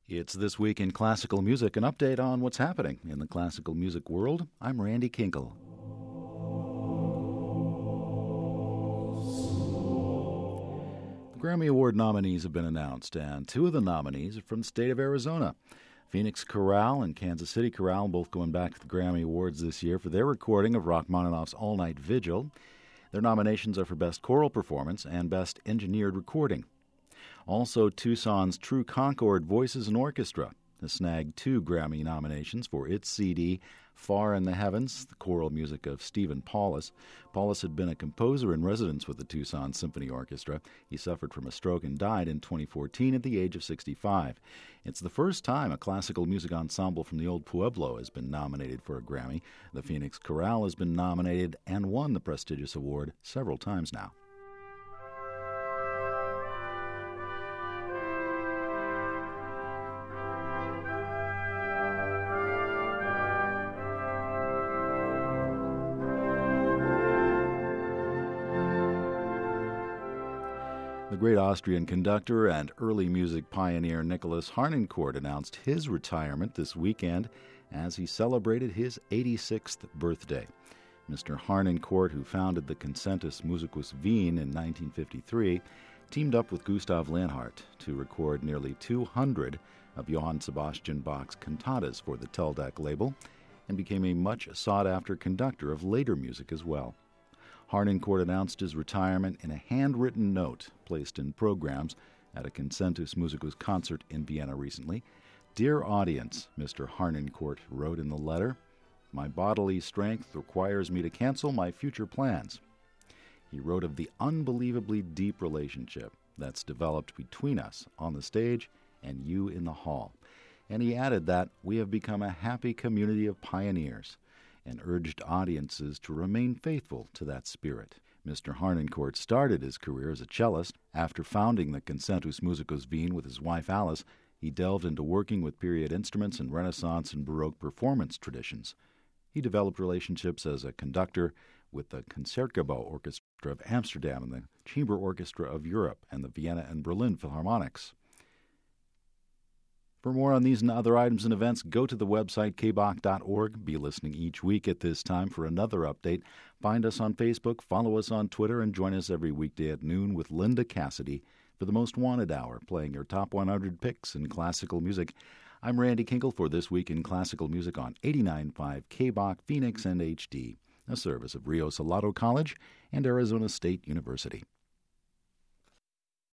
It's This Week in Classical Music, an update on what's happening in the classical music world. I'm Randy Kinkle. The Grammy Award nominees have been announced, and two of the nominees are from the state of Arizona. Phoenix Chorale and Kansas City Chorale, both going back to the Grammy Awards this year for their recording of Rachmaninoff's All Night Vigil. Their nominations are for Best Choral Performance and Best Engineered Recording. Also, Tucson's True Concord Voices and Orchestra has snagged 2 Grammy nominations for its CD, Far in the Heavens, the choral music of Stephen Paulus. Paulus had been a composer in residence with the Tucson Symphony Orchestra. He suffered from a stroke and died in 2014 at the age of 65. It's the first time a classical music ensemble from the Old Pueblo has been nominated for a Grammy. The Phoenix Chorale has been nominated and won the prestigious award several times now. The great Austrian conductor and early music pioneer Nicholas Harnoncourt announced his retirement this weekend as he celebrated his 86th birthday. Mr. Harnoncourt, who founded the Concertus Musicus Wien in 1953, teamed up with Gustav Leonhardt to record nearly 200 of Johann Sebastian Bach's cantatas for the Teldec label and became a much sought-after conductor of later music as well. Harnoncourt announced his retirement in a handwritten note placed in programs at a Concertus Musicus concert in Vienna recently. "Dear audience," Mr. Harnoncourt wrote in the letter, "my bodily strength requires me to cancel my future plans." He wrote of the unbelievably deep relationship that's developed between us on the stage and you in the hall. And he added that we have become a happy community of pioneers, and urged audiences to remain faithful to that spirit. Mr. Harnoncourt started his career as a cellist. After founding the Concertus Musicus Wien with his wife Alice, he delved into working with period instruments and Renaissance and Baroque performance traditions. He developed relationships as a conductor with the Concertgebouw Orchestra of Amsterdam and the Chamber Orchestra of Europe and the Vienna and Berlin Philharmonics. For more on these and other items and events, go to the website kbach.org. Be listening each week at this time for another update. Find us on Facebook, follow us on Twitter, and join us every weekday at noon with Linda Cassidy for the Most Wanted Hour, playing your top 100 picks in classical music. I'm Randy Kinkle for This Week in Classical Music on 89.5 KBach, Phoenix, and HD, a service of Rio Salado College and Arizona State University.